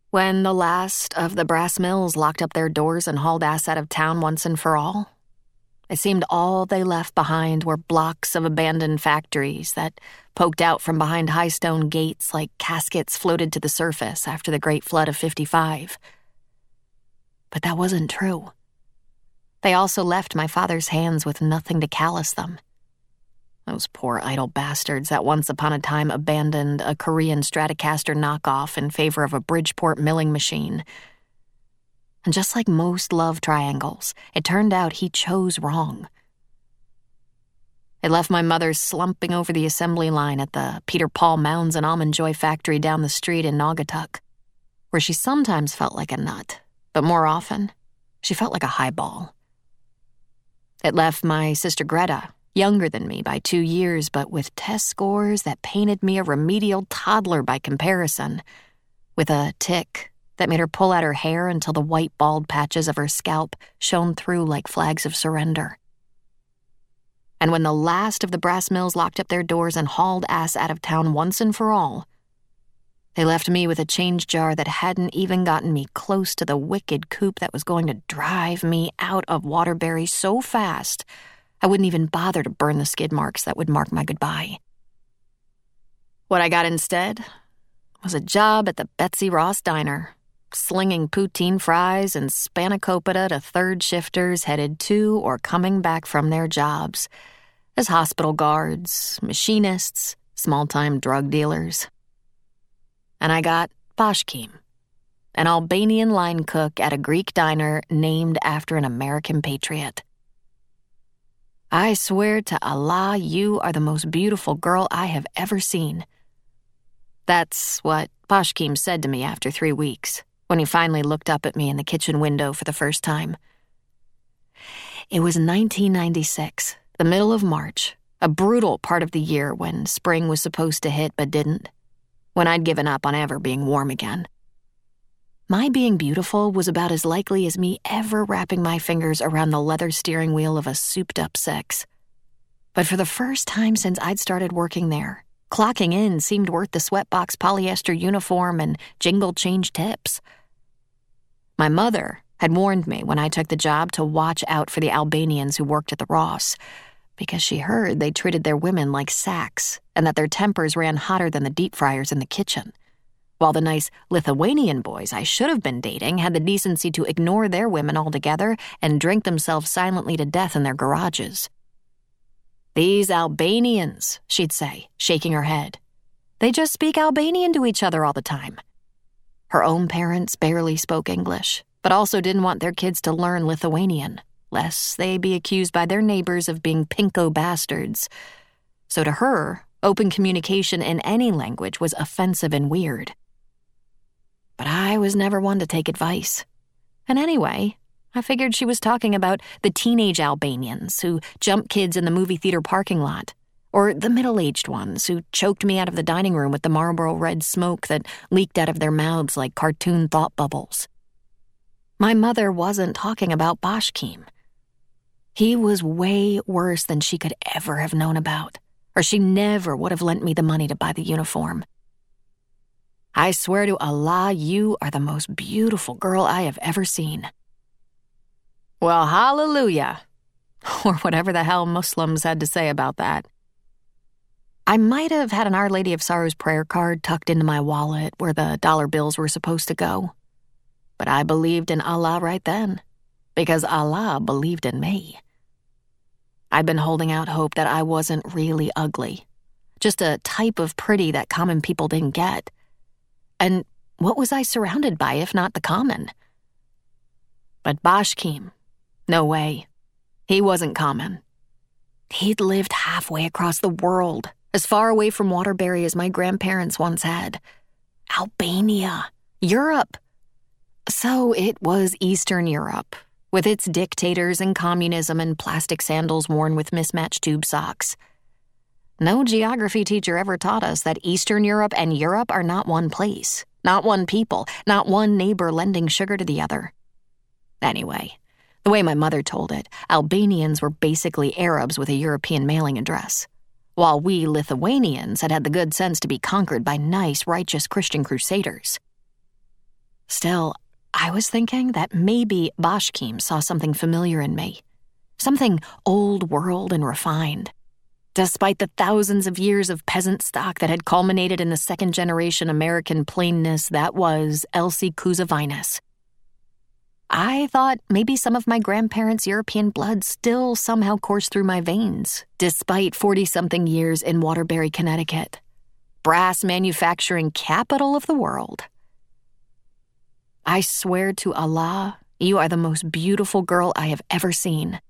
When the last of the brass mills locked up their doors and hauled ass out of town once and for all, it seemed all they left behind were blocks of abandoned factories that poked out from behind high stone gates like caskets floated to the surface after the Great Flood of '55. But that wasn't true. They also left my father's hands with nothing to callous them. Those poor idle bastards that once upon a time abandoned a Korean Stratocaster knockoff in favor of a Bridgeport milling machine. And just like most love triangles, it turned out he chose wrong. It left my mother slumping over the assembly line at the Peter Paul Mounds and Almond Joy factory down the street in Naugatuck, where she sometimes felt like a nut, but more often, she felt like a highball. It left my sister Greta, younger than me by 2 years, but with test scores that painted me a remedial toddler by comparison, with a tick that made her pull out her hair until the white bald patches of her scalp shone through like flags of surrender. And when the last of the brass mills locked up their doors and hauled ass out of town once and for all, they left me with a change jar that hadn't even gotten me close to the wicked coup that was going to drive me out of Waterbury so fast I wouldn't even bother to burn the skid marks that would mark my goodbye. What I got instead was a job at the Betsy Ross Diner, slinging poutine fries and spanakopita to third shifters headed to or coming back from their jobs as hospital guards, machinists, small-time drug dealers. And I got Bashkim, an Albanian line cook at a Greek diner named after an American patriot. I swear to Allah, you are the most beautiful girl I have ever seen. That's what Bashkim said to me after 3 weeks, when he finally looked up at me in the kitchen window for the first time. It was 1996, the middle of March, a brutal part of the year when spring was supposed to hit but didn't, when I'd given up on ever being warm again. My being beautiful was about as likely as me ever wrapping my fingers around the leather steering wheel of a souped-up sex. But for the first time since I'd started working there, clocking in seemed worth the sweatbox polyester uniform and jingle change tips. My mother had warned me when I took the job to watch out for the Albanians who worked at the Ross, because she heard they treated their women like sacks and that their tempers ran hotter than the deep fryers in the kitchen, while the nice Lithuanian boys I should have been dating had the decency to ignore their women altogether and drink themselves silently to death in their garages. "These Albanians," she'd say, shaking her head. "They just speak Albanian to each other all the time." Her own parents barely spoke English, but also didn't want their kids to learn Lithuanian, lest they be accused by their neighbors of being pinko bastards. So to her, open communication in any language was offensive and weird. But I was never one to take advice. And anyway, I figured she was talking about the teenage Albanians who jumped kids in the movie theater parking lot, or the middle-aged ones who choked me out of the dining room with the Marlboro red smoke that leaked out of their mouths like cartoon thought bubbles. My mother wasn't talking about Bashkim. He was way worse than she could ever have known about, or she never would have lent me the money to buy the uniform. I swear to Allah, you are the most beautiful girl I have ever seen. Well, hallelujah, or whatever the hell Muslims had to say about that. I might have had an Our Lady of Sorrows prayer card tucked into my wallet where the dollar bills were supposed to go. But I believed in Allah right then, because Allah believed in me. I'd been holding out hope that I wasn't really ugly, just a type of pretty that common people didn't get. And what was I surrounded by if not the common? But Bashkim, no way. He wasn't common. He'd lived halfway across the world, as far away from Waterbury as my grandparents once had. Albania, Europe. So it was Eastern Europe, with its dictators and communism and plastic sandals worn with mismatched tube socks. No geography teacher ever taught us that Eastern Europe and Europe are not one place, not one people, not one neighbor lending sugar to the other. Anyway, the way my mother told it, Albanians were basically Arabs with a European mailing address, while we Lithuanians had had the good sense to be conquered by nice, righteous Christian crusaders. Still, I was thinking that maybe Bashkim saw something familiar in me. Something old world and refined. Despite the thousands of years of peasant stock that had culminated in the second-generation American plainness that was Elsie Cousavinus. I thought maybe some of my grandparents' European blood still somehow coursed through my veins, despite 40-something years in Waterbury, Connecticut, brass manufacturing capital of the world. I swear to Allah, you are the most beautiful girl I have ever seen.